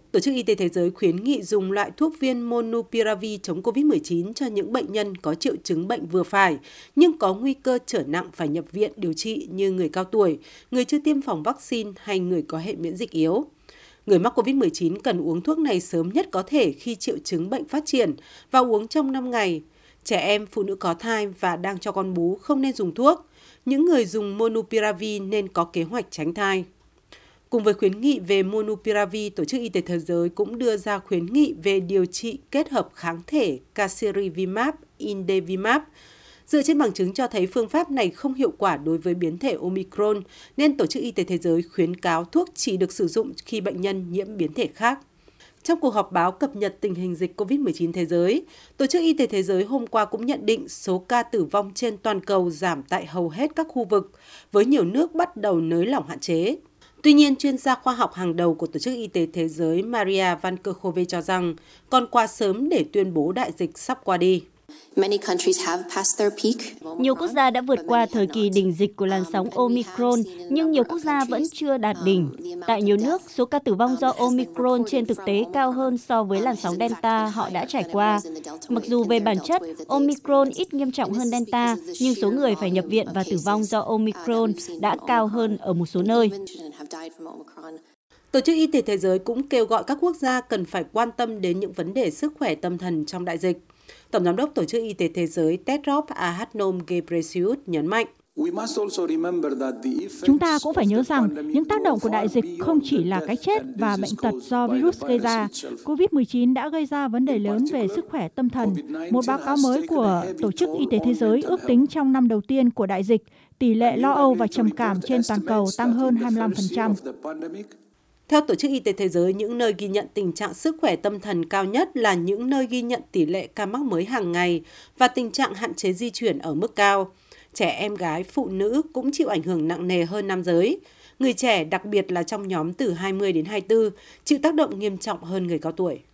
Tổ chức Y tế Thế giới khuyến nghị dùng loại thuốc viên Monupiravir chống COVID-19 cho những bệnh nhân có triệu chứng bệnh vừa phải, nhưng có nguy cơ trở nặng phải nhập viện điều trị như người cao tuổi, người chưa tiêm phòng vaccine hay người có hệ miễn dịch yếu. Người mắc COVID-19 cần uống thuốc này sớm nhất có thể khi triệu chứng bệnh phát triển và uống trong 5 ngày. Trẻ em, phụ nữ có thai và đang cho con bú không nên dùng thuốc. Những người dùng Monupiravir nên có kế hoạch tránh thai. Cùng với khuyến nghị về Monupiravir, Tổ chức Y tế Thế giới cũng đưa ra khuyến nghị về điều trị kết hợp kháng thể Casirivimab, Indevimab. Dựa trên bằng chứng cho thấy phương pháp này không hiệu quả đối với biến thể Omicron, nên Tổ chức Y tế Thế giới khuyến cáo thuốc chỉ được sử dụng khi bệnh nhân nhiễm biến thể khác. Trong cuộc họp báo cập nhật tình hình dịch COVID-19 thế giới, Tổ chức Y tế Thế giới hôm qua cũng nhận định số ca tử vong trên toàn cầu giảm tại hầu hết các khu vực, với nhiều nước bắt đầu nới lỏng hạn chế. Tuy nhiên, chuyên gia khoa học hàng đầu của Tổ chức Y tế Thế giới Maria Van Kerkhove cho rằng còn quá sớm để tuyên bố đại dịch sắp qua đi. Nhiều quốc gia đã vượt qua thời kỳ đỉnh dịch của làn sóng Omicron, nhưng nhiều quốc gia vẫn chưa đạt đỉnh. Tại nhiều nước, số ca tử vong do Omicron trên thực tế cao hơn so với làn sóng Delta họ đã trải qua. Mặc dù về bản chất, Omicron ít nghiêm trọng hơn Delta, nhưng số người phải nhập viện và tử vong do Omicron đã cao hơn ở một số nơi. Tổ chức Y tế Thế giới cũng kêu gọi các quốc gia cần phải quan tâm đến những vấn đề sức khỏe tâm thần trong đại dịch. Tổng giám đốc Tổ chức Y tế Thế giới Tedros Adhanom Ghebreyesus nhấn mạnh. Chúng ta cũng phải nhớ rằng những tác động của đại dịch không chỉ là cái chết và bệnh tật do virus gây ra. COVID-19 đã gây ra vấn đề lớn về sức khỏe tâm thần. Một báo cáo mới của Tổ chức Y tế Thế giới ước tính trong năm đầu tiên của đại dịch, tỷ lệ lo âu và trầm cảm trên toàn cầu tăng hơn 25%. Theo Tổ chức Y tế Thế giới, những nơi ghi nhận tình trạng sức khỏe tâm thần cao nhất là những nơi ghi nhận tỷ lệ ca mắc mới hàng ngày và tình trạng hạn chế di chuyển ở mức cao. Trẻ em gái, phụ nữ cũng chịu ảnh hưởng nặng nề hơn nam giới. Người trẻ, đặc biệt là trong nhóm từ 20 đến 24, chịu tác động nghiêm trọng hơn người cao tuổi.